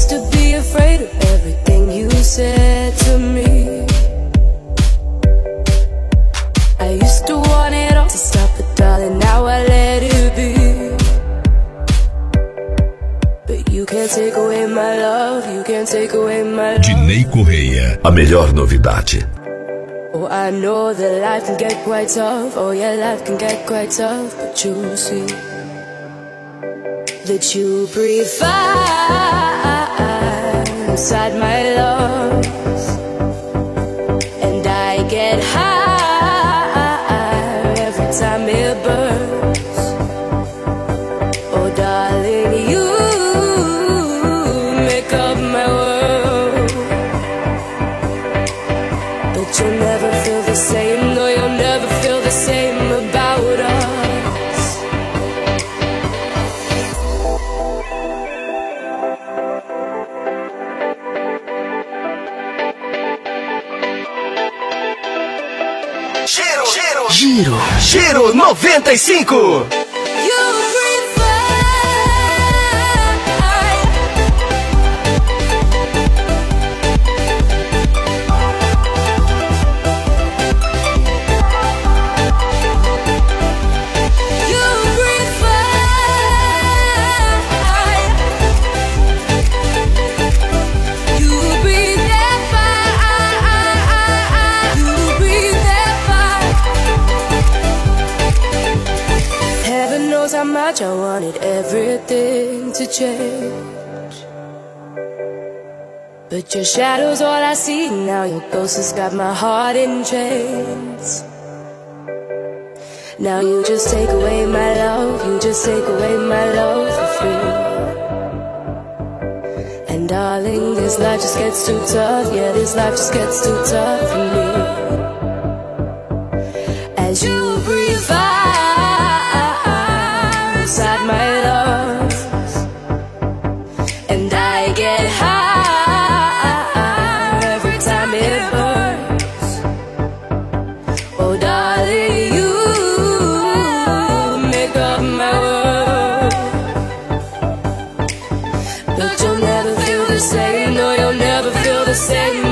used to be afraid of everything you said to me. I used to want it all to stop, but darling, now I let it be. But you can't take away my love, you can't take away my love. Dinei Correia, a melhor novidade. Oh, I know that life can get quite tough. Oh yeah, life can get quite tough. But you see that you breathe fire inside my lungs, and I get high every time it burns. Oh darling, you make up my world. But you'll never feel the same. No, you'll never feel the same about us. Giro 95. How much I wanted everything to change, but your shadow's all I see now. Your ghost has got my heart in chains. Now you just take away my love, you just take away my love for free. And darling, this life just gets too tough. Yeah, this life just gets too tough for me. As you breathe fire inside my lungs, and I get high every time it burns. Oh darling, you make up my world. But you'll never feel the same. No, you'll never feel the same